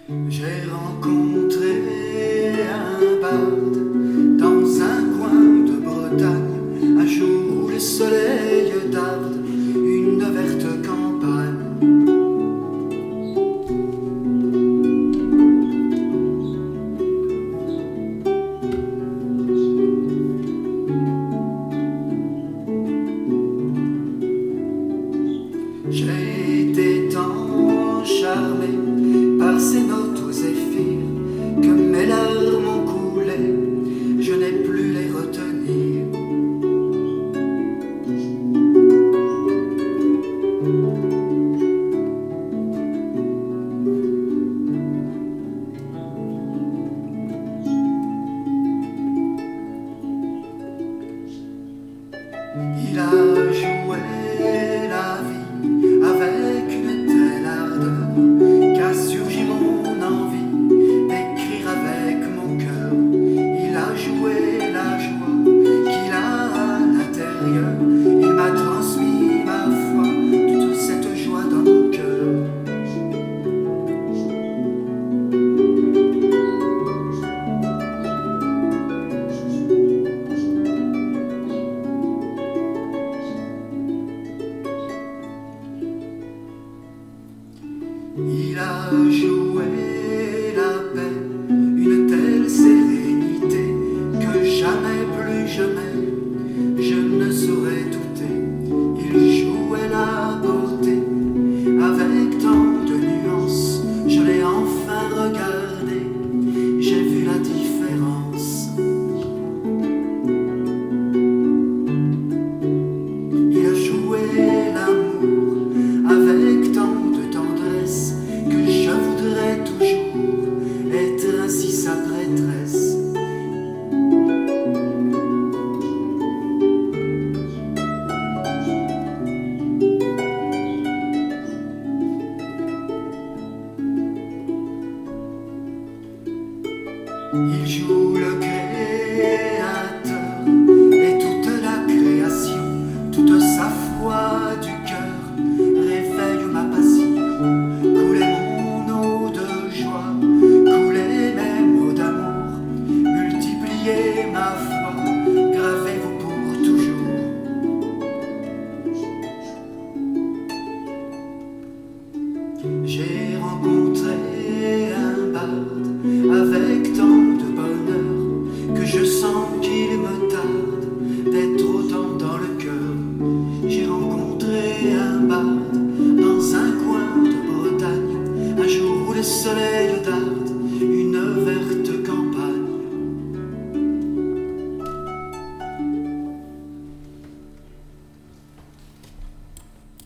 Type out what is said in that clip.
J'ai rencontré un barde dans un coin de Bretagne, un jour où le soleil darde une verte campagne. J'ai été tant charmé par ces notes aux zéphyrs que mes larmes ont coulé, je n'ai plus les retenir. Il a joué la vie avec une telle ardeur qu'a surgi mon envie d'écrire avec mon cœur. Il a joué la joie qu'il a à l'intérieur, il m'a transmis ma foi, toute cette joie dans mon cœur. Il a joué la paix, une telle sérénité que jamais, plus jamais, je ne saurais douter. Il jouait la beauté avec tant de nuances, je l'ai enfin regardé, j'ai vu la différence. Il a joué l'amour avec tant de tendresse que je voudrais toujours être ainsi sa prêtresse. Il joue le créateur et toute la création, toute sa foi du cœur réveille ma passion. Couler mon eau de joie, couler mes mots d'amour, multiplier ma foi, gravez-vous pour toujours. J'ai rencontré un barde avec tant de bonheur que je sens qu'il me tarde d'être autant dans le cœur. J'ai rencontré un barde dans un coin de Bretagne, un jour où le soleil darde une verte